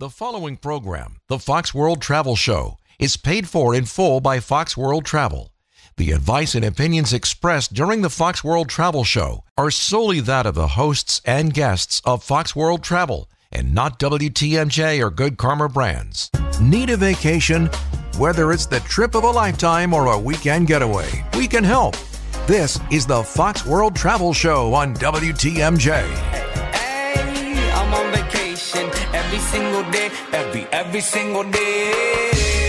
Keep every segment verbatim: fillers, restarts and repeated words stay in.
The following program, the Fox World Travel Show, is paid for in full by Fox World Travel. The advice and opinions expressed during the Fox World Travel Show are solely that of the hosts and guests of Fox World Travel and not W T M J or Good Karma Brands. Need a vacation? Whether it's the trip of a lifetime or a weekend getaway, we can help. This is the Fox World Travel Show on W T M J. Hey, I'm on vacation every single day, every, every single day.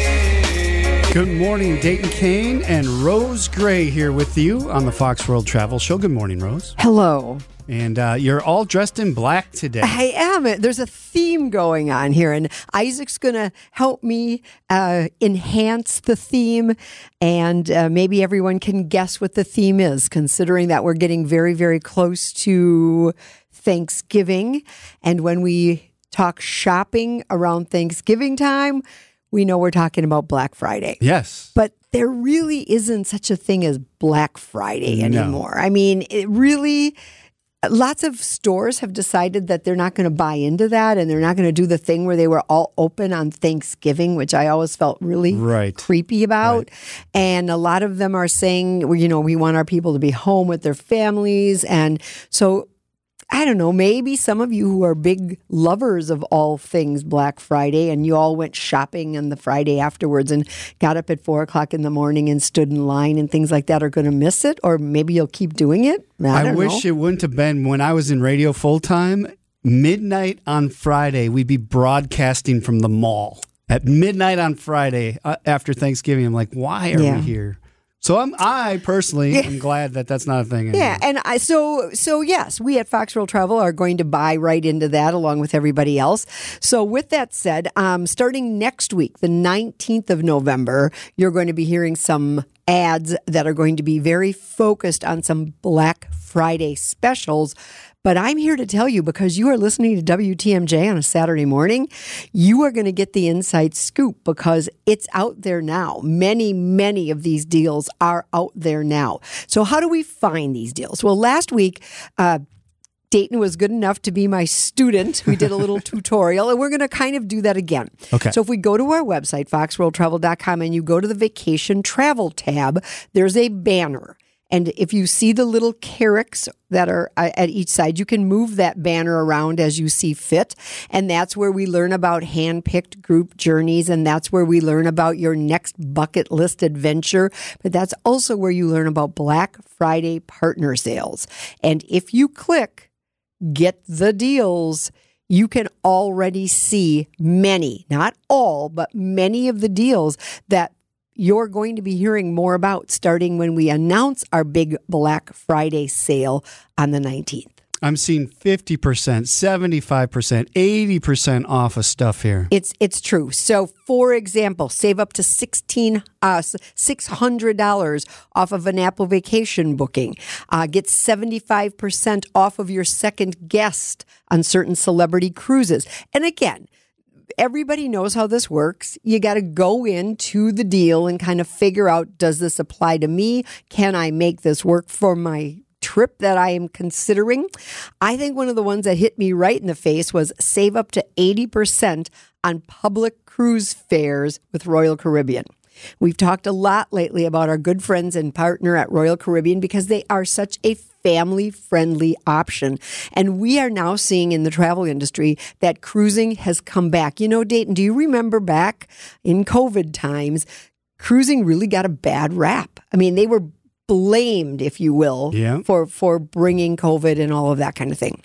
Good morning, Dayton Kane and Rose Gray here with you on the Fox World Travel Show. Good morning, Rose. Hello. And uh, you're all dressed in black today. I am. There's a theme going on here, and Isaac's going to help me uh, enhance the theme, and uh, maybe everyone can guess what the theme is, considering that we're getting very, very close to Thanksgiving. And when we talk shopping around Thanksgiving time, we know we're talking about Black Friday. Yes. But there really isn't such a thing as Black Friday anymore. No. I mean, it really... Lots of stores have decided that they're not going to buy into that, and they're not going to do the thing where they were all open on Thanksgiving, which I always felt really right. creepy about. Right. And a lot of them are saying, well, you know, we want our people to be home with their families. And so, I don't know, maybe some of you who are big lovers of all things Black Friday and you all went shopping on the Friday afterwards and got up at four o'clock in the morning and stood in line and things like that are going to miss it, or maybe you'll keep doing it. I, I wish know. it wouldn't have been when I was in radio full time. Midnight on Friday, we'd be broadcasting from the mall at midnight on Friday uh, after Thanksgiving. I'm like, why are Yeah. we here? So I'm, I personally am glad that that's not a thing anymore. Yeah, and I so so yes, we at Fox World Travel are going to buy right into that along with everybody else. So with that said, um, starting next week, the nineteenth of November, you're going to be hearing some ads that are going to be very focused on some Black Friday specials. But I'm here to tell you, because you are listening to W T M J on a Saturday morning, you are going to get the inside scoop because it's out there now. Many, many of these deals are out there now. So how do we find these deals? Well, last week, uh, Dayton was good enough to be my student. We did a little tutorial, and we're going to kind of do that again. Okay. So if we go to our website, fox world travel dot com, and you go to the vacation travel tab, there's a banner. And if you see the little carrocks that are at each side, you can move that banner around as you see fit. And that's where we learn about hand-picked group journeys. And that's where we learn about your next bucket list adventure. But that's also where you learn about Black Friday partner sales. And if you click Get the Deals, you can already see many, not all, but many of the deals that you're going to be hearing more about starting when we announce our big Black Friday sale on the nineteenth. I'm seeing fifty percent, seventy-five percent, eighty percent off of stuff here. It's it's true. So, for example, save up to sixteen uh, six hundred dollars off of an Apple vacation booking. Uh, get seventy-five percent off of your second guest on certain celebrity cruises. And again, everybody knows how this works. You got to go into the deal and kind of figure out, does this apply to me? Can I make this work for my trip that I am considering? I think one of the ones that hit me right in the face was save up to eighty percent on public cruise fares with Royal Caribbean. We've talked a lot lately about our good friends and partner at Royal Caribbean because they are such a family-friendly option. And we are now seeing in the travel industry that cruising has come back. You know, Dayton, do you remember back in COVID times, cruising really got a bad rap? I mean, they were blamed, if you will, yeah. for, for bringing COVID and all of that kind of thing.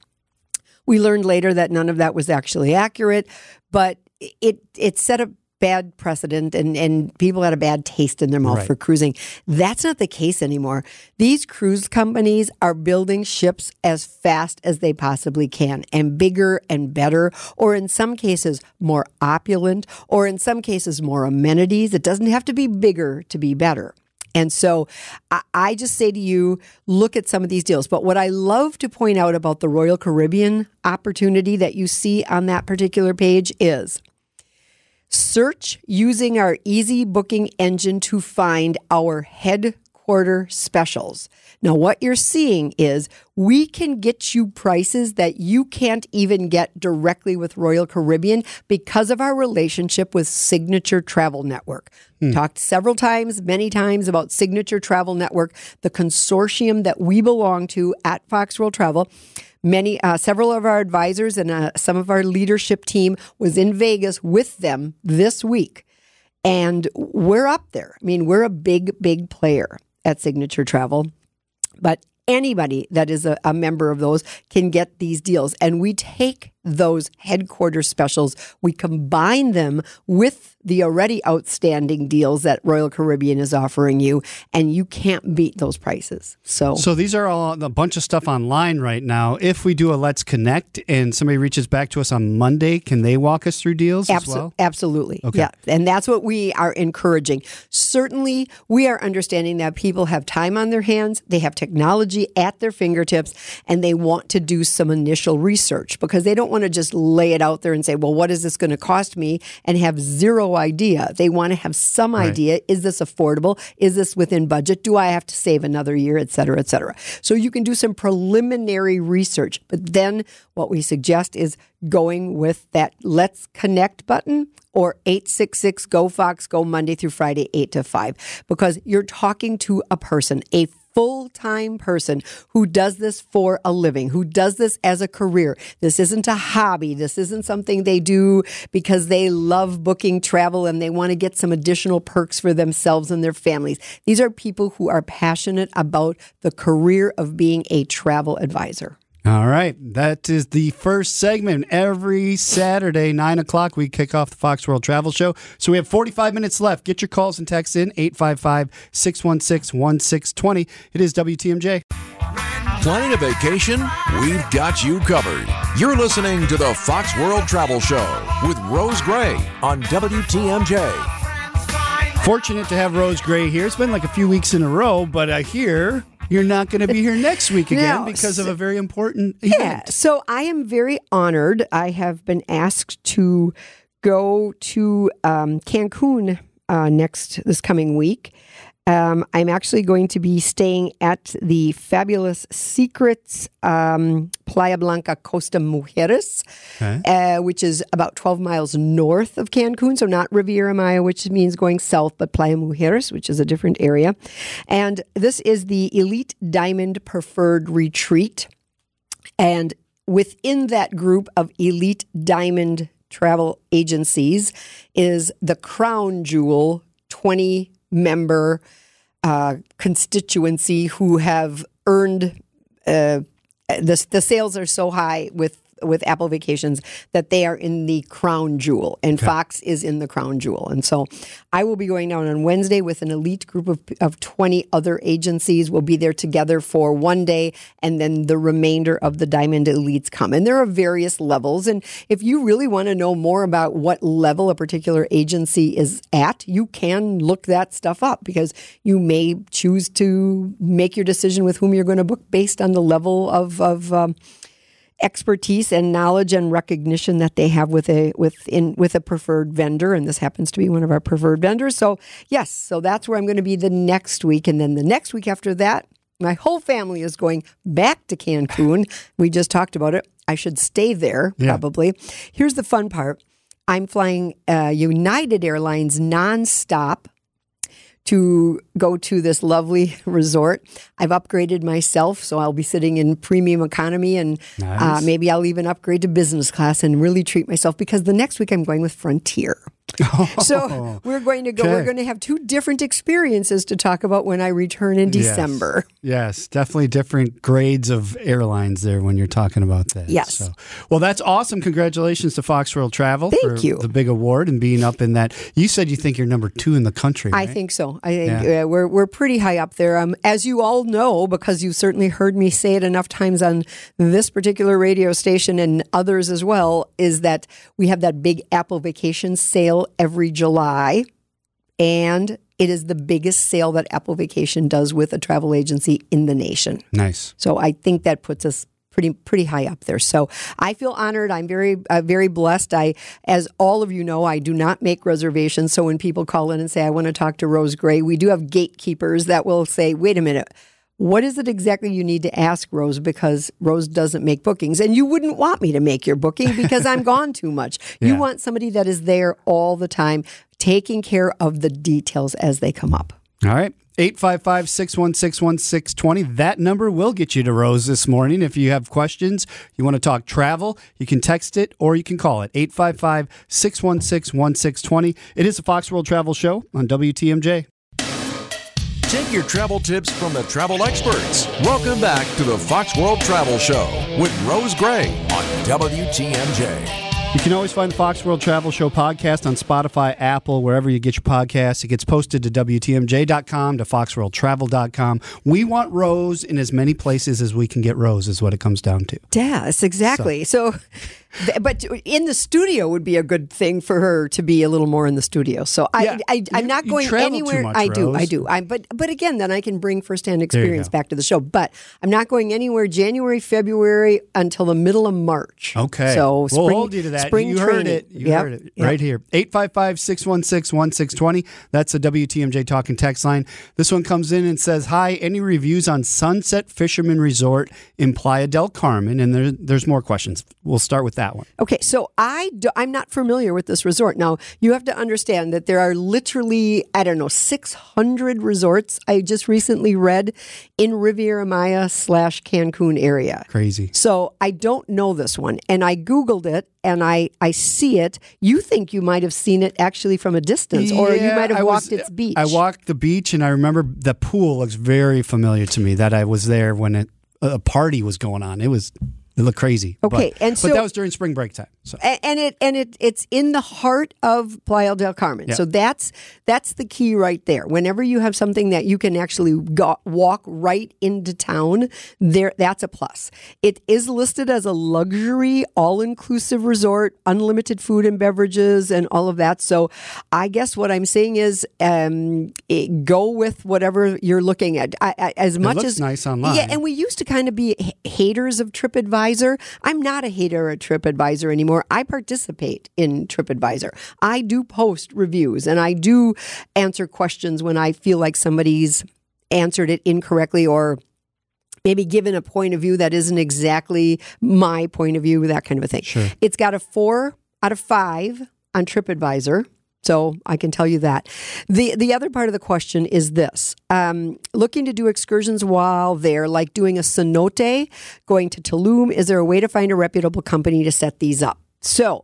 We learned later that none of that was actually accurate, but it it set a bad precedent and, and people had a bad taste in their mouth Right. for cruising. That's not the case anymore. These cruise companies are building ships as fast as they possibly can, and bigger and better, or in some cases more opulent, or in some cases more amenities. It doesn't have to be bigger to be better. And so I, I just say to you, look at some of these deals. But what I love to point out about the Royal Caribbean opportunity that you see on that particular page is search using our easy booking engine to find our headquarters headquarter specials. Now, what you're seeing is we can get you prices that you can't even get directly with Royal Caribbean because of our relationship with Signature Travel Network. Hmm. Talked several times, many times about Signature Travel Network, the consortium that we belong to at Fox World Travel. Many, uh, several of our advisors and uh, some of our leadership team was in Vegas with them this week. And we're up there. I mean, we're a big, big player at Signature Travel. But anybody that is a, a member of those can get these deals. And we take those headquarters specials, we combine them with the already outstanding deals that Royal Caribbean is offering you, and you can't beat those prices. So, so these are all a bunch of stuff online right now. If we do a Let's Connect and somebody reaches back to us on Monday, can they walk us through deals Absol- as well? Absolutely. Okay. Yeah. And that's what we are encouraging. Certainly, we are understanding that people have time on their hands, they have technology at their fingertips, and they want to do some initial research because they don't want to just lay it out there and say, well, what is this going to cost me? And have zero idea. They want to have some Right. idea. Is this affordable? Is this within budget? Do I have to save another year, et cetera, et cetera? So you can do some preliminary research. But then what we suggest is going with that Let's Connect button or eight six six, G O, Fox, Go Monday through Friday, eight to five, because you're talking to a person, a full-time person who does this for a living, who does this as a career. This isn't a hobby. This isn't something they do because they love booking travel and they want to get some additional perks for themselves and their families. These are people who are passionate about the career of being a travel advisor. All right. That is the first segment. Every Saturday, nine o'clock, we kick off the Fox World Travel Show. So we have forty-five minutes left. Get your calls and texts in, eight five five, six one six, one six two zero. It is W T M J. Planning a vacation? We've got you covered. You're listening to the Fox World Travel Show with Rose Gray on W T M J. Fortunate to have Rose Gray here. It's been like a few weeks in a row, but I hear you're not going to be here next week again No, because of a very important Yeah, event. so I am very honored. I have been asked to go to um, Cancun uh, next this coming week. Um, I'm actually going to be staying at the fabulous Secrets um, Playa Blanca Costa Mujeres, Okay. uh, which is about twelve miles north of Cancun. So not Riviera Maya, which means going south, but Playa Mujeres, which is a different area. And this is the Elite Diamond Preferred Retreat. And within that group of Elite Diamond travel agencies is the Crown Jewel twenty member uh, constituency who have earned uh, the the sales are so high with with Apple Vacations that they are in the Crown Jewel, and okay. Fox is in the Crown Jewel. And so I will be going down on Wednesday with an elite group of, of twenty other agencies. We'll be there together for one day, and then the remainder of the Diamond Elites come. And there are various levels. And if you really want to know more about what level a particular agency is at, you can look that stuff up because you may choose to make your decision with whom you're going to book based on the level of, of um, expertise and knowledge and recognition that they have with a with in with a preferred vendor, and this happens to be one of our preferred vendors. So yes, so that's where I'm going to be the next week, and then the next week after that, my whole family is going back to Cancun. We just talked about it. I should stay there Yeah. probably. Here's the fun part: I'm flying uh, United Airlines nonstop to go to this lovely resort. I've upgraded myself, so I'll be sitting in premium economy, and Nice. uh, maybe I'll even upgrade to business class and really treat myself because the next week I'm going with Frontier. So we're going to go, Okay. we're going to have two different experiences to talk about when I return in December. Yes, yes, definitely different grades of airlines there when you're talking about that. Yes. So, well, that's awesome. Congratulations to Fox World Travel Thank for you. the big award and being up in that. You said you think you're number two in the country, I right? think so. I think Yeah. uh, we're we're pretty high up there. Um, as you all know, because you've certainly heard me say it enough times on this particular radio station and others as well, is that we have that big Apple Vacations sale every July, and it is the biggest sale that Apple Vacation does with a travel agency in the nation. Nice. So I think that puts us pretty pretty high up there. So I feel honored. I'm very uh, very blessed. I, as all of you know, I do not make reservations. So when people call in and say, I want to talk to Rose Gray, we do have gatekeepers that will say, wait a minute, what is it exactly you need to ask Rose, because Rose doesn't make bookings, and you wouldn't want me to make your booking because I'm gone too much. You Yeah. want somebody that is there all the time, taking care of the details as they come up. All right. eight five five, six one six, one six two zero. That number will get you to Rose this morning. If you have questions, you want to talk travel, you can text it or you can call it. eight five five, six one six, one six two zero. It is the Fox World Travel Show on W T M J. Take your travel tips from the travel experts. Welcome back to the Fox World Travel Show with Rose Gray on W T M J. You can always find the Fox World Travel Show podcast on Spotify, Apple, wherever you get your podcasts. It gets posted to W T M J dot com, to fox world travel dot com. We want Rose in as many places as we can get Rose, is what it comes down to. Yes, exactly. So, th- but in the studio would be a good thing for her to be a little more in the studio. So I, Yeah, I, I'm you- not you going travel too anywhere. much, I do, I Rose. do. I, but but again, then I can bring firsthand you experience go. back to the show. But I'm not going anywhere January, February until the middle of March. Okay. So we'll spring, hold you to that. Spring you heard training. it. You Yep, heard it yep. right here. eight five five, six one six, one six two zero. That's a W T M J Talking text line. This one comes in and says, hi, any reviews on Sunset Fisherman Resort in Playa del Carmen? And there, there's more questions. We'll start with that one. Okay, so I do, I'm not familiar with this resort. Now, you have to understand that there are literally, I don't know, six hundred resorts I just recently read in Riviera Maya slash Cancun area. Crazy. So I don't know this one. And I Googled it and I, I see it. You think you might have seen it actually from a distance, or you Yeah, might have I walked was- its beach. I walked the beach, and I remember the pool looks very familiar to me, that I was there when it, a party was going on. It was it looked crazy. Okay, but, and but so- that was during spring break time. So A- and it and it it's in the heart of Playa del Carmen. Yeah. So that's that's the key right there. Whenever you have something that you can actually go, walk right into town, there that's a plus. It is listed as a luxury, all-inclusive resort, unlimited food and beverages, and all of that. So I guess what I'm saying is, um, it, go with whatever you're looking at. I, I, as much looks as nice online. yeah, and we used to kind of be h- haters of TripAdvisor. I'm not a hater of TripAdvisor anymore. I participate in TripAdvisor. I do post reviews and I do answer questions when I feel like somebody's answered it incorrectly, or maybe given a point of view that isn't exactly my point of view, that kind of a thing. Sure. It's got a four out of five on TripAdvisor. So I can tell you that. The the other part of the question is this. Um, looking to do excursions while there, like doing a cenote, going to Tulum, is there a way to find a reputable company to set these up? So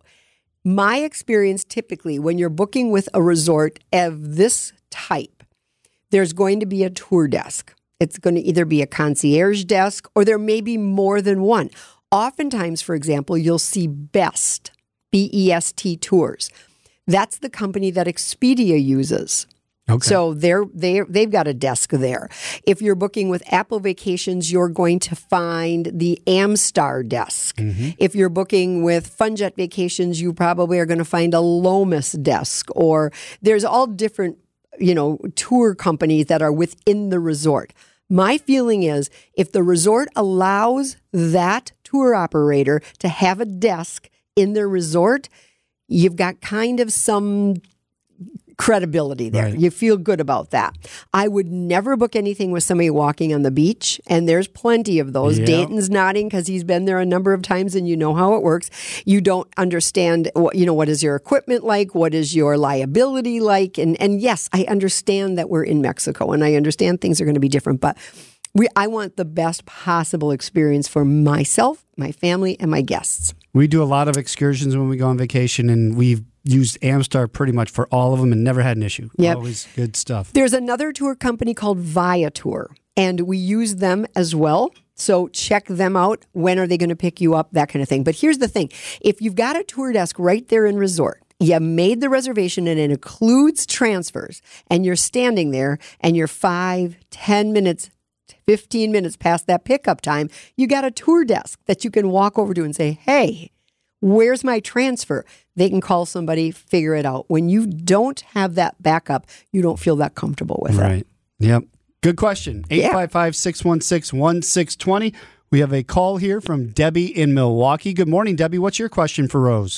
my experience typically when you're booking with a resort of this type, there's going to be a tour desk. It's going to either be a concierge desk or there may be more than one. Oftentimes, for example, you'll see BEST, B E S T tours. That's the company that Expedia uses. okay. So they're they they've got a desk there. If you're booking with Apple Vacations, you're going to find the Amstar desk. If you're booking with Funjet Vacations, you probably are going to find a Lomas desk. Or there's all different, you know, tour companies that are within the resort. My feeling is if the resort allows that tour operator to have a desk in their resort, you've got kind of some credibility there. Right. You feel good about that. I would never book anything with somebody walking on the beach, and there's plenty of those. Yeah. Dayton's nodding because he's been there a number of times and you know how it works. You don't understand what, you know, what is your equipment like? What is your liability like? And and yes, I understand that we're in Mexico and I understand things are going to be different, but we I want the best possible experience for myself, my family, and my guests. We do a lot of excursions when we go on vacation, and we've used Amstar pretty much for all of them and never had an issue. Yep. Always good stuff. There's another tour company called Viator, and we use them as well. So check them out. When are they going to pick you up? That kind of thing. But here's the thing. If you've got a tour desk right there in resort, you made the reservation and it includes transfers, and you're standing there and you're five, ten minutes, fifteen minutes past that pickup time, you got a tour desk that you can walk over to and say, hey, where's my transfer? They can call somebody, figure it out. When you don't have that backup, you don't feel that comfortable with it. Right. Yep. Good question. eight five five, six one six, one six two zero. We have a call here from Debbie in Milwaukee. Good morning, Debbie. What's your question for Rose?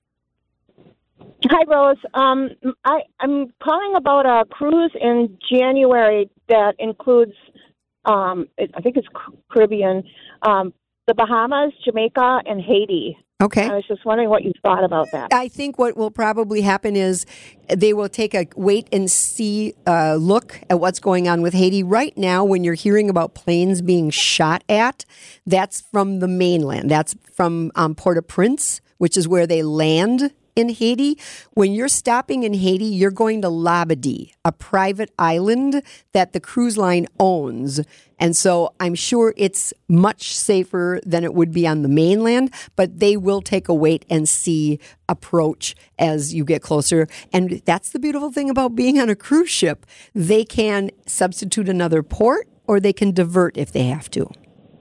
Hi, Rose. Um, I, I'm calling about a cruise in January that includes, um, it, I think it's Caribbean, um, the Bahamas, Jamaica, and Haiti. Okay. I was just wondering what you thought about that. I think what will probably happen is they will take a wait and see uh, look at what's going on with Haiti. Right now, when you're hearing about planes being shot at, that's from the mainland. That's from um, Port-au-Prince, which is where they land in Haiti. When you're stopping in Haiti, you're going to Labadee, a private island that the cruise line owns. And so I'm sure it's much safer than it would be on the mainland, but they will take a wait and see approach as you get closer. And that's the beautiful thing about being on a cruise ship. They can substitute another port or they can divert if they have to.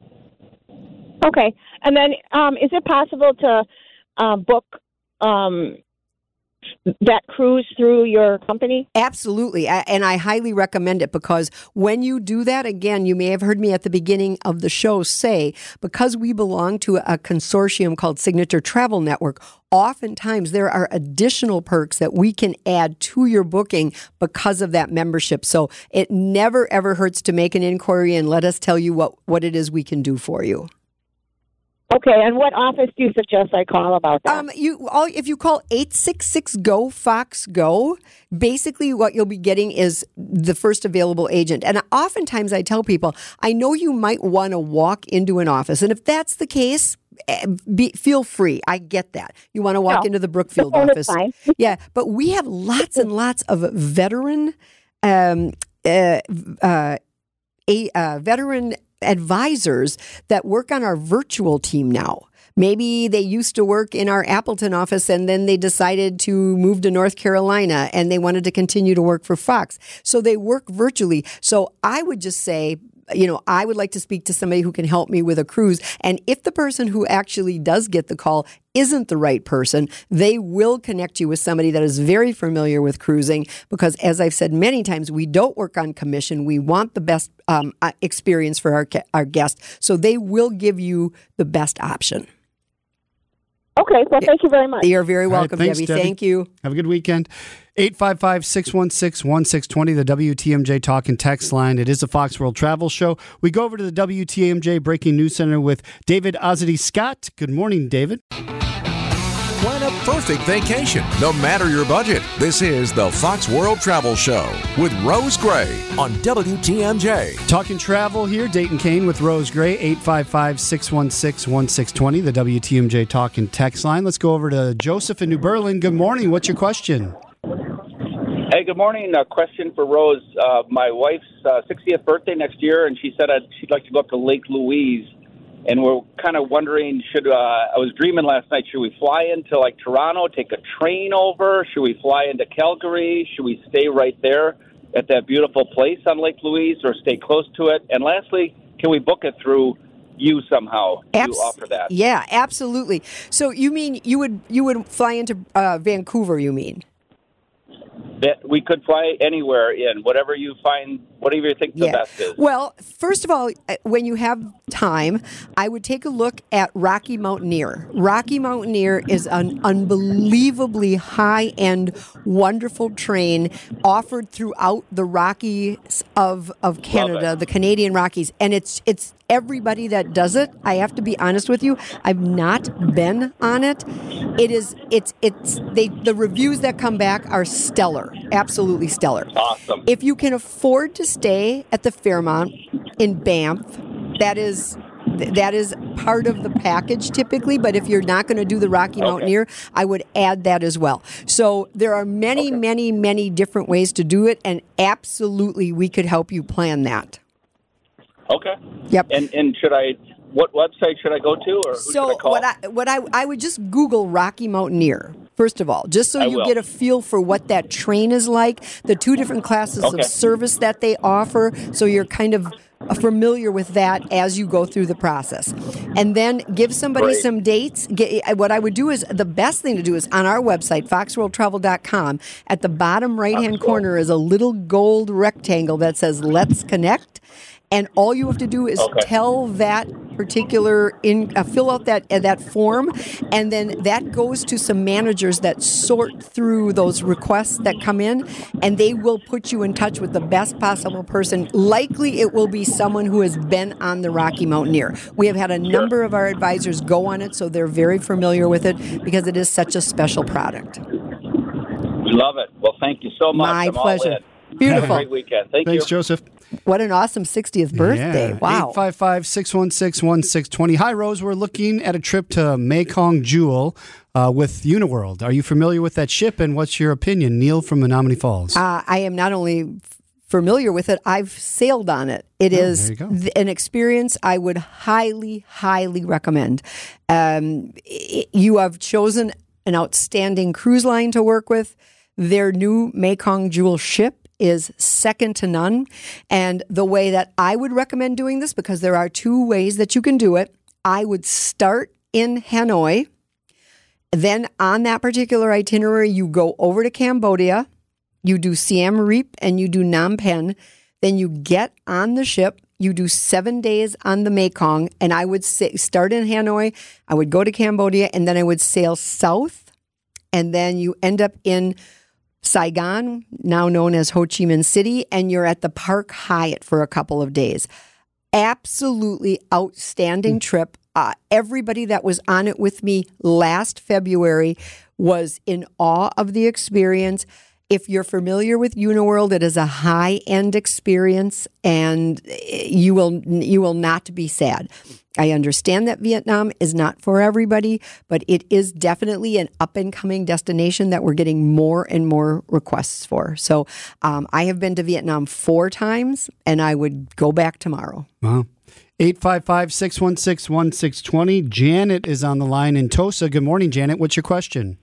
Okay. And then um, is it possible to uh, book um, that cruise through your company? Absolutely. I, and I highly recommend it because when you do that, again, you may have heard me at the beginning of the show say, because we belong to a consortium called Signature Travel Network, oftentimes there are additional perks that we can add to your booking because of that membership. So it never, ever hurts to make an inquiry and let us tell you what, what it is we can do for you. Okay, and what office do you suggest I call about that? Um, you all, if you call eight six six G O Fox Go, basically what you'll be getting is the first available agent. And oftentimes I tell people, I know you might want to walk into an office, and if that's the case, be, feel free. I get that. You want to walk No, into the Brookfield the phone office. is fine. Yeah, but we have lots and lots of veteran, um, uh, uh, a uh, veteran. advisors that work on our virtual team now. Maybe they used to work in our Appleton office and then they decided to move to North Carolina and they wanted to continue to work for Fox. So they work virtually. So I would just say, you know, I would like to speak to somebody who can help me with a cruise. And if the person who actually does get the call isn't the right person, they will connect you with somebody that is very familiar with cruising because, as I've said many times, we don't work on commission. We want the best um, experience for our, our guests. So they will give you the best option. Okay, well, thank you very much. You're very All right, welcome, thanks, Debbie. Debbie. Thank you. Have a good weekend. eight five five, six one six, one six two zero, the W T M J Talk and Text line. It is a Fox World Travel Show. We go over to the W T M J Breaking News Center with David Ozzy Scott. Good morning, David. Plan a perfect vacation, no matter your budget. This is the Fox World Travel Show with Rose Gray on W T M J. Talking travel here, Dayton Kane with Rose Gray, eight five five, six one six, one six two zero, the W T M J Talk and Text line. Let's go over to Joseph in New Berlin. Good morning. What's your question? Hey, good morning. A question for Rose. Uh, my wife's uh, sixtieth birthday next year, and she said I'd, she'd like to go up to Lake Louise. And we're kind of wondering, should uh, I was dreaming last night, should we fly into, like, Toronto, take a train over? Should we fly into Calgary? Should we stay right there at that beautiful place on Lake Louise or stay close to it? And lastly, can we book it through you somehow? Do Abs- you offer that? Yeah, absolutely. So you mean you would you would fly into uh, Vancouver, you mean? That we could fly anywhere in, whatever you find, whatever you think the Yeah. best is. Well, first of all, uh, when you have time, I would take a look at Rocky Mountaineer. Rocky Mountaineer is an unbelievably high-end, wonderful train offered throughout the Rockies of, of Canada, the Canadian Rockies. And it's it's everybody that does it. I have to be honest with you, I've not been on it. It is it's it's they the reviews that come back are stellar, absolutely stellar. Awesome. If you can afford to stay at the Fairmont in Banff, that is that is part of the package typically, but if you're not going to do the Rocky Okay. Mountaineer, I would add that as well. So there are many, Okay. many, many different ways to do it, and absolutely we could help you plan that. Okay. Yep. And and should I? What website should I go to, or who should So I call? what I what I I would just Google Rocky Mountaineer first of all, just so I you will. get a feel for what that train is like, the two different classes Okay. of service that they offer, so you're kind of familiar with that as you go through the process. And then give somebody Great. some dates. Get, what I would do is, the best thing to do is on our website, fox world travel dot com, at the bottom right-hand Fox World. corner is a little gold rectangle that says Let's Connect. And all you have to do is Okay. tell that particular in uh, fill out that uh, that form, and then that goes to some managers that sort through those requests that come in, and they will put you in touch with the best possible person. Likely, it will be someone who has been on the Rocky Mountaineer. We have had a number of our advisors go on it, so they're very familiar with it because it is such a special product. Love it. Well, thank you so much. My I'm all pleasure. in. Beautiful. Have a great weekend. Thank Thanks, you. Joseph. What an awesome sixtieth birthday. Yeah. Wow. eight five five, six one six, one six two zero. Hi, Rose. We're looking at a trip to Mekong Jewel uh, with Uniworld. Are you familiar with that ship, and what's your opinion? Neil from Menominee Falls. Uh, I am not only f- familiar with it, I've sailed on it. It Oh, is there you go. th- an experience I would highly, highly recommend. Um, i- you have chosen an outstanding cruise line to work with. Their new Mekong Jewel ship is second to none. And the way that I would recommend doing this, because there are two ways that you can do it, I would start in Hanoi. Then on that particular itinerary, you go over to Cambodia, you do Siem Reap, and you do Phnom Penh. Then you get on the ship. You do seven days on the Mekong, and I would say, start in Hanoi. I would go to Cambodia, and then I would sail south, and then you end up in Saigon, now known as Ho Chi Minh City, and you're at the Park Hyatt for a couple of days. Absolutely outstanding trip. Uh, everybody that was on it with me last February was in awe of the experience. If you're familiar with Uniworld, it is a high-end experience, and you will you will not be sad. I understand that Vietnam is not for everybody, but it is definitely an up-and-coming destination that we're getting more and more requests for. So um, I have been to Vietnam four times, and I would go back tomorrow. Wow. eight five five, six one six, one six two zero. Janet is on the line in Tosa. Good morning, Janet. What's your question?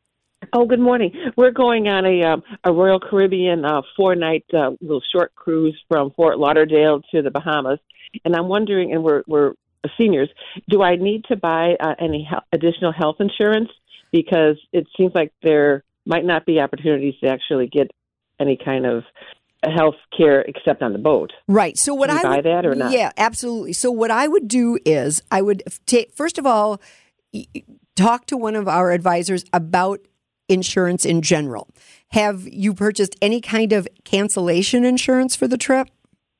Oh, good morning. We're going on a um, a Royal Caribbean uh, four-night uh, little short cruise from Fort Lauderdale to the Bahamas, and I'm wondering, and we're we're seniors, do I need to buy uh, any he- additional health insurance? Because it seems like there might not be opportunities to actually get any kind of health care except on the boat. Right. So what Can I you buy would, that or not? Yeah, absolutely. So what I would do is I would take first of all y- talk to one of our advisors about insurance in general. Have you purchased any kind of cancellation insurance for the trip?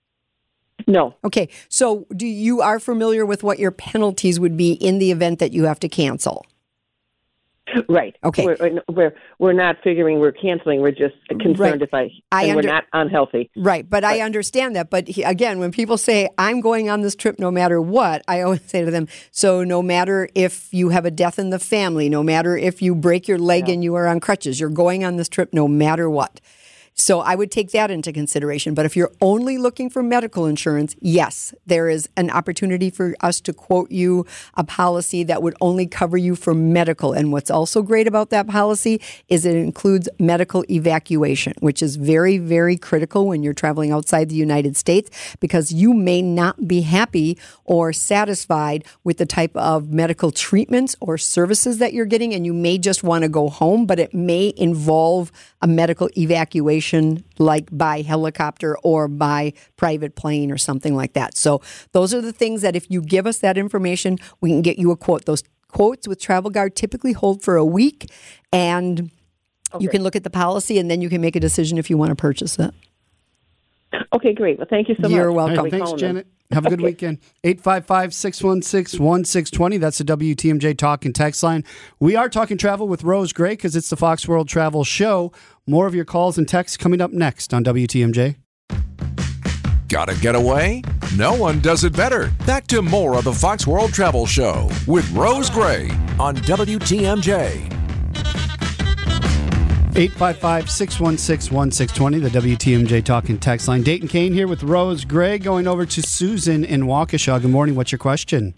No. Okay. So do you are familiar with what your penalties would be in the event that you have to cancel? Right. Okay. We're, we're we're not figuring we're canceling. We're just concerned Right. if I, I and under- we're not unhealthy. Right, but I understand that. But he, again, when people say, I'm going on this trip no matter what, I always say to them, so no matter if you have a death in the family, no matter if you break your leg and you are on crutches, you're going on this trip no matter what. So I would take that into consideration. But if you're only looking for medical insurance, yes, there is an opportunity for us to quote you a policy that would only cover you for medical. And what's also great about that policy is it includes medical evacuation, which is very, very critical when you're traveling outside the United States, because you may not be happy or satisfied with the type of medical treatments or services that you're getting, and you may just want to go home, but it may involve a medical evacuation like by helicopter or by private plane or something like that. So those are the things that if you give us that information, we can get you a quote. Those quotes with Travel Guard typically hold for a week, and you can look at the policy and then you can make a decision if you want to purchase it. Okay, great. Well, thank you so much. You're welcome. All right, thanks, Janet. Have a good weekend. eight five five, six one six, one six two zero. That's the W T M J Talk and Text line. We are talking travel with Rose Gray because it's the Fox World Travel Show. More of your calls and texts coming up next on W T M J. Gotta get away? No one does it better. Back to more of the Fox World Travel Show with Rose Gray on W T M J. eight five five, six one six, one six two zero, the W T M J Talk and Text line. Dayton Kane here with Rose Gray, going over to Susan in Waukesha. Good morning. What's your question?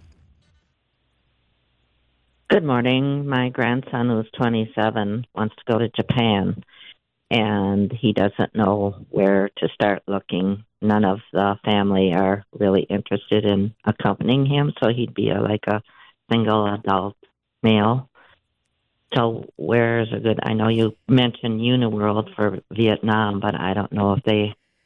Good morning. My grandson, who's twenty-seven, wants to go to Japan, and he doesn't know where to start looking. None of the family are really interested in accompanying him, so he'd be a, like a single adult male. So where's a good, I know you mentioned Uniworld for Vietnam, but I don't know if they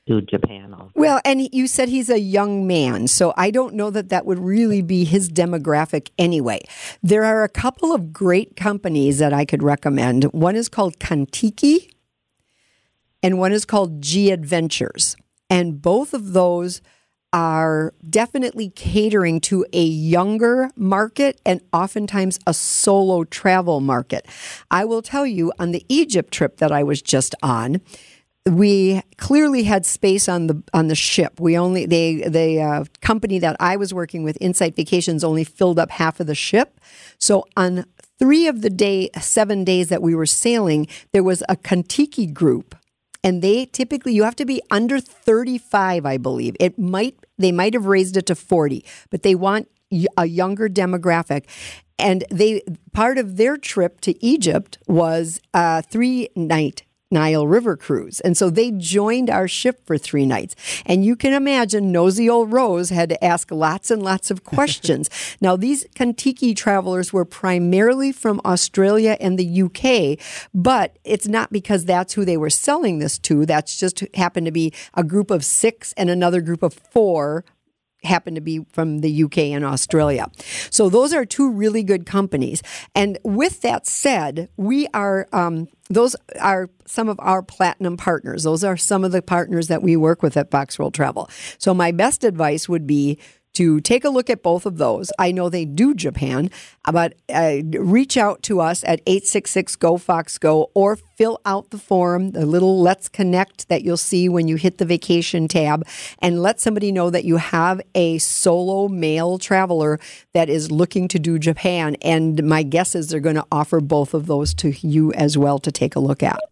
do Japan also. Well, and you said he's a young man, so I don't know that that would really be his demographic anyway. There are a couple of great companies that I could recommend. One is called Kontiki, and one is called G Adventures. And both of those are definitely catering to a younger market and oftentimes a solo travel market. I will tell you, on the Egypt trip that I was just on, we clearly had space on the on the ship. We only they the uh, company that I was working with, Insight Vacations, only filled up half of the ship. So on three of the day seven days that we were sailing, there was a Kontiki group, and they typically you have to be under thirty-five, I believe. It might they might have raised it to forty, but they want a younger demographic. And they part of their trip to Egypt was a three night Nile River cruise. And so they joined our ship for three nights. And you can imagine nosy old Rose had to ask lots and lots of questions. Now, these Kontiki travelers were primarily from Australia and the U K, but it's not because that's who they were selling this to. That's just happened to be a group of six and another group of four happen to be from the U K and Australia. So those are two really good companies. And with that said, we are um, those are some of our platinum partners. Those are some of the partners that we work with at Fox World Travel. So my best advice would be to take a look at both of those. I know they do Japan, but uh, reach out to us at eight six six, G O, Fox, Go, or fill out the form, the little Let's Connect that you'll see when you hit the vacation tab, and let somebody know that you have a solo male traveler that is looking to do Japan. And my guess is they're going to offer both of those to you as well to take a look at.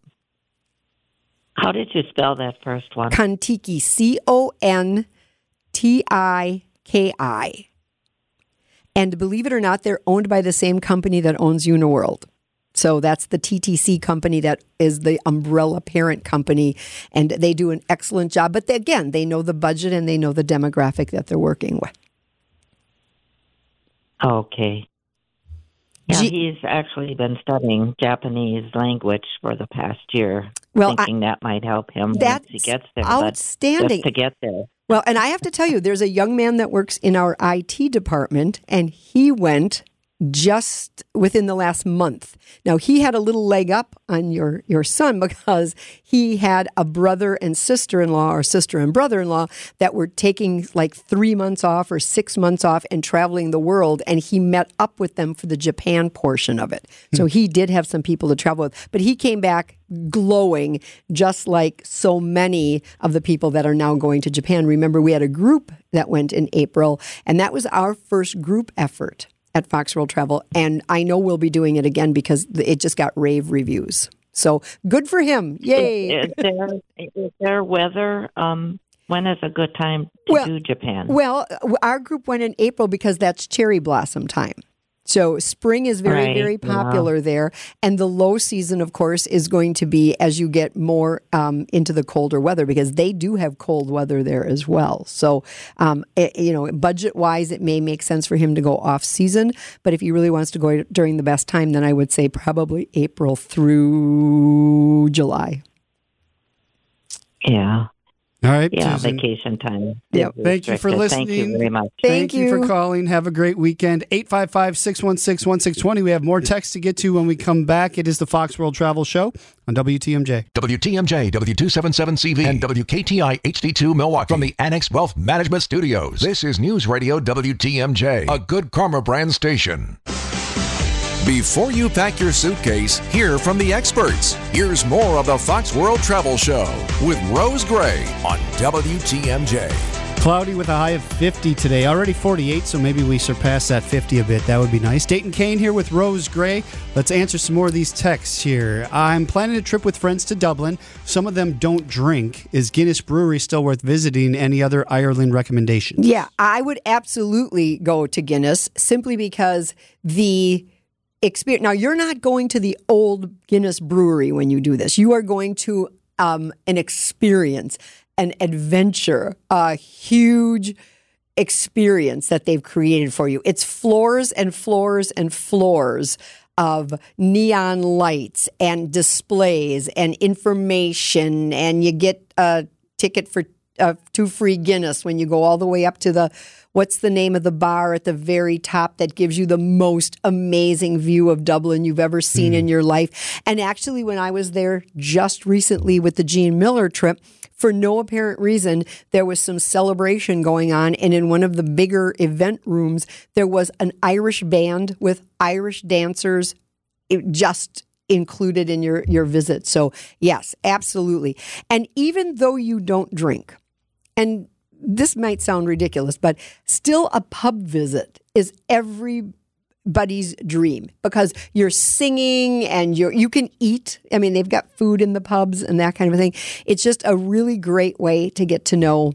How did you spell that first one? Kontiki, C O N T I K I. And believe it or not, they're owned by the same company that owns Uniworld. So that's the T T C company that is the umbrella parent company, and they do an excellent job. But they, again, they know the budget and they know the demographic that they're working with. Okay. Yeah, G- he's actually been studying Japanese language for the past year, well, thinking I, that might help him that's once he gets there. Outstanding. But just to get there. Well, and I have to tell you, there's a young man that works in our I T department, and he went just within the last month. Now, he had a little leg up on your, your son because he had a brother and sister-in-law or sister and brother-in-law that were taking like three months off or six months off and traveling the world, and he met up with them for the Japan portion of it. So he did have some people to travel with, but he came back glowing, just like so many of the people that are now going to Japan. Remember, we had a group that went in April, and that was our first group effort at Fox World Travel, and I know we'll be doing it again because it just got rave reviews. So good for him. Yay. Is, is, there, is there weather? Um, when is a good time to well, do Japan? Well, our group went in April because that's cherry blossom time. So spring is very, right, very popular yeah. there. And the low season, of course, is going to be as you get more um, into the colder weather, because they do have cold weather there as well. So, um, it, you know, budget-wise, it may make sense for him to go off-season. But if he really wants to go during the best time, then I would say probably April through July. Yeah. All right, yeah, Susan. vacation time. Yep. Thank you for listening. Thank you very much. Thank, Thank you. you for calling. Have a great weekend. eight five five, six one six, one six two zero. We have more text to get to when we come back. It is the Fox World Travel Show on W T M J. W T M J, W two seventy-seven C V, and W K T I H D two Milwaukee. From the Annex Wealth Management Studios, this is News Radio W T M J, a Good Karma brand station. Before you pack your suitcase, hear from the experts. Here's more of the Fox World Travel Show with Rose Gray on W T M J. Cloudy with a high of fifty today. Already forty-eight, so maybe we surpass that fifty a bit. That would be nice. Dayton Kane here with Rose Gray. Let's answer some more of these texts here. I'm planning a trip with friends to Dublin. Some of them don't drink. Is Guinness Brewery still worth visiting? Any other Ireland recommendations? Yeah, I would absolutely go to Guinness simply because the experience. Now, you're not going to the old Guinness Brewery when you do this. You are going to um, an experience, an adventure, a huge experience that they've created for you. It's floors and floors and floors of neon lights and displays and information, and you get a ticket for uh, two free Guinness when you go all the way up to the, what's the name of the bar at the very top that gives you the most amazing view of Dublin you've ever seen mm. in your life. And actually, when I was there just recently with the Gene Miller trip, for no apparent reason, there was some celebration going on. And in one of the bigger event rooms, there was an Irish band with Irish dancers just included in your, your visit. So yes, absolutely. And even though you don't drink, and this might sound ridiculous, but still a pub visit is everybody's dream because you're singing and you're, you can eat. I mean, they've got food in the pubs and that kind of thing. It's just a really great way to get to know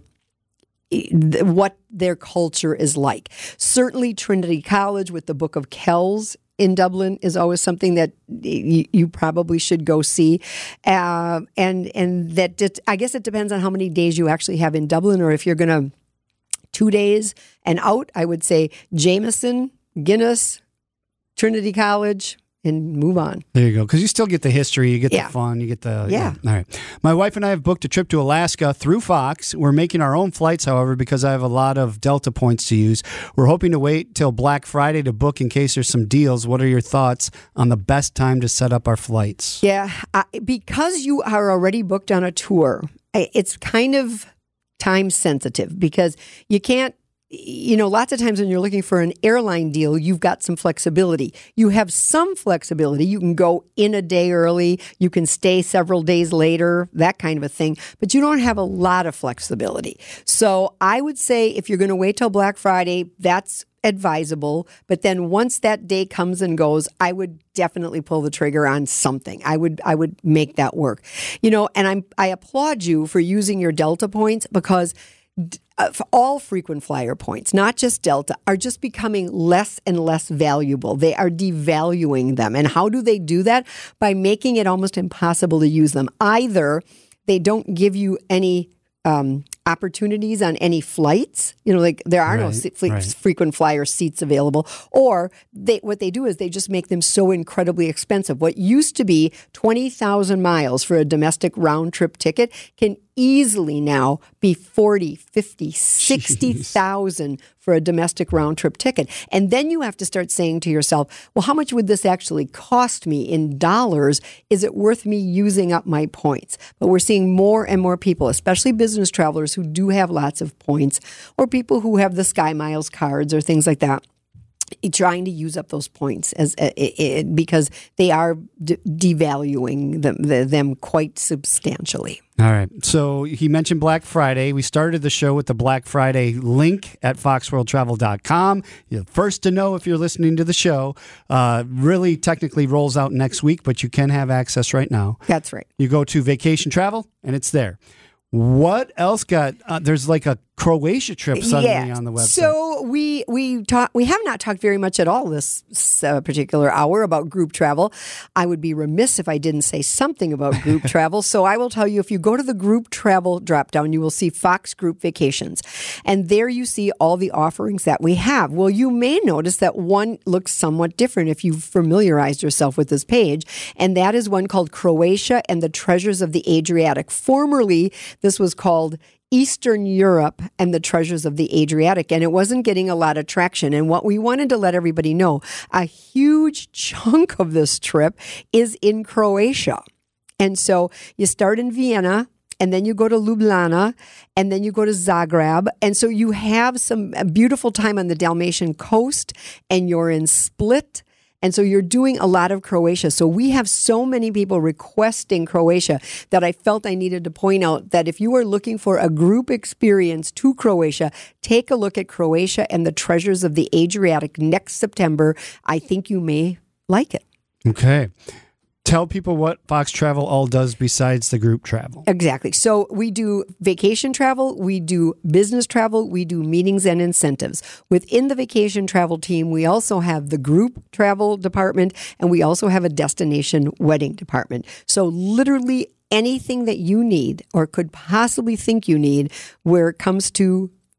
what their culture is like. Certainly Trinity College with the Book of Kells in Dublin is always something that you, you probably should go see. Uh, and and that it, I guess it depends on how many days you actually have in Dublin, or if you're going to two days and out, I would say Jameson, Guinness, Trinity College, and move on. There you go. Because you still get the history, you get yeah. the fun, you get the... Yeah. yeah. All right. My wife and I have booked a trip to Alaska through Fox. We're making our own flights, however, because I have a lot of Delta points to use. We're hoping to wait till Black Friday to book in case there's some deals. What are your thoughts on the best time to set up our flights? Yeah. Uh, because you are already booked on a tour, it's kind of time sensitive because you can't, you know, lots of times when you're looking for an airline deal, you've got some flexibility. You have some flexibility. You can go in a day early. You can stay several days later, that kind of a thing. But you don't have a lot of flexibility. So I would say if you're going to wait till Black Friday, that's advisable. But then once that day comes and goes, I would definitely pull the trigger on something. I would I would make that work. You know, and I'm I applaud you for using your Delta points because Uh, all frequent flyer points, not just Delta, are just becoming less and less valuable. They are devaluing them. And how do they do that? By making it almost impossible to use them. Either they don't give you any um, opportunities on any flights, you know, like there are right, no se- fle- right. frequent flyer seats available, or they what they do is they just make them so incredibly expensive. What used to be twenty thousand miles for a domestic round trip ticket can easily now be forty, fifty, sixty thousand for a domestic round trip ticket. And then you have to start saying to yourself, well, how much would this actually cost me in dollars? Is it worth me using up my points? But we're seeing more and more people, especially business travelers who do have lots of points, or people who have the Sky Miles cards or things like that, trying to use up those points as uh, it, it, because they are de- devaluing them, the, them quite substantially. All right. So he mentioned Black Friday. We started the show with the Black Friday link at fox world travel dot com. You're the first to know if you're listening to the show. Uh, really technically rolls out next week, but you can have access right now. That's right. You go to vacation travel, and it's there. What else got? Uh, there's like a Croatia trip suddenly yeah. on the website. So we we talk, we have not talked very much at all this uh, particular hour about group travel. I would be remiss if I didn't say something about group travel. So I will tell you, if you go to the group travel drop down, you will see Fox Group Vacations, and there you see all the offerings that we have. Well, you may notice that one looks somewhat different if you've familiarized yourself with this page, and that is one called Croatia and the Treasures of the Adriatic. Formerly, this was called Eastern Europe and the Treasures of the Adriatic, and it wasn't getting a lot of traction. And what we wanted to let everybody know, a huge chunk of this trip is in Croatia. And so you start in Vienna, and then you go to Ljubljana, and then you go to Zagreb. And so you have some a beautiful time on the Dalmatian coast, and you're in Split. And so you're doing a lot of Croatia. So we have so many people requesting Croatia that I felt I needed to point out that if you are looking for a group experience to Croatia, take a look at Croatia and the Treasures of the Adriatic next September. I think you may like it. Okay. Tell people what Fox Travel all does besides the group travel. Exactly. So we do vacation travel, we do business travel, we do meetings and incentives. Within the vacation travel team, we also have the group travel department, and we also have a destination wedding department. So literally anything that you need or could possibly think you need where it comes to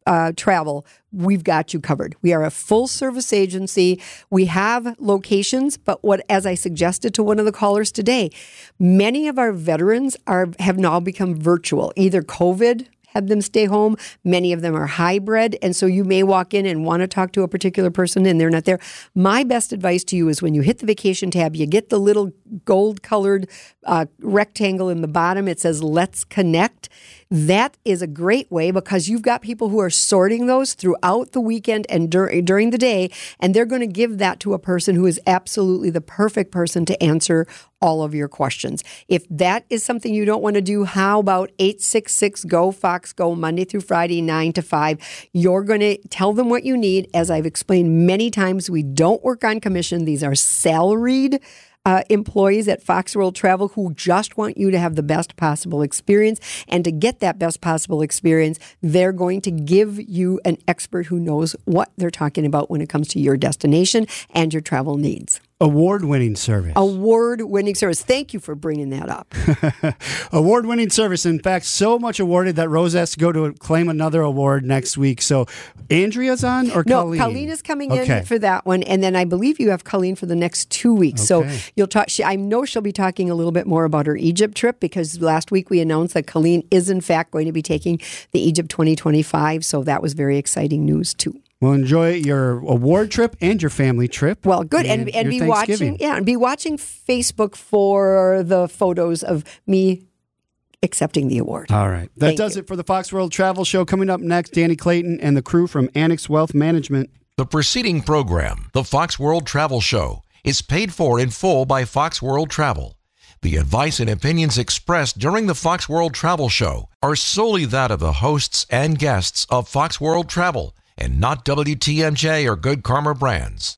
uh, Travel, we've got you covered. We are a full service agency. We have locations, but what, as I suggested to one of the callers today, many of our veterans are have now become virtual, either COVID had them stay home. Many of them are hybrid. And so you may walk in and want to talk to a particular person and they're not there. My best advice to you is when you hit the vacation tab, you get the little gold colored uh, rectangle in the bottom. It says, let's connect. That is a great way because you've got people who are sorting those throughout the weekend and dur- during the day, and they're going to give that to a person who is absolutely the perfect person to answer all of your questions. If that is something you don't want to do, how about eight six six, G O, Fox, Go, Monday through Friday, nine to five. You're going to tell them what you need. As I've explained many times, we don't work on commission. These are salaried Uh, employees at Fox World Travel who just want you to have the best possible experience. And to get that best possible experience, they're going to give you an expert who knows what they're talking about when it comes to your destination and your travel needs. Award-winning service. Award-winning service. Thank you for bringing that up. Award-winning service. In fact, so much awarded that Rose has to go to claim another award next week. So Andrea's on or no, Colleen? Colleen is coming okay. in for that one. And then I believe you have Colleen for the next two weeks. Okay. So you'll talk. She, I know she'll be talking a little bit more about her Egypt trip because last week we announced that Colleen is in fact going to be taking the Egypt twenty twenty-five. So that was very exciting news too. Well, enjoy your award trip and your family trip. Well, good, and and, and your be watching, yeah, and be watching Facebook for the photos of me accepting the award. All right, that Thank does you. it for the Fox World Travel Show. Coming up next, Danny Clayton and the crew from Annex Wealth Management. The preceding program, the Fox World Travel Show, is paid for in full by Fox World Travel. The advice and opinions expressed during the Fox World Travel Show are solely that of the hosts and guests of Fox World Travel and not W T M J or Good Karma Brands.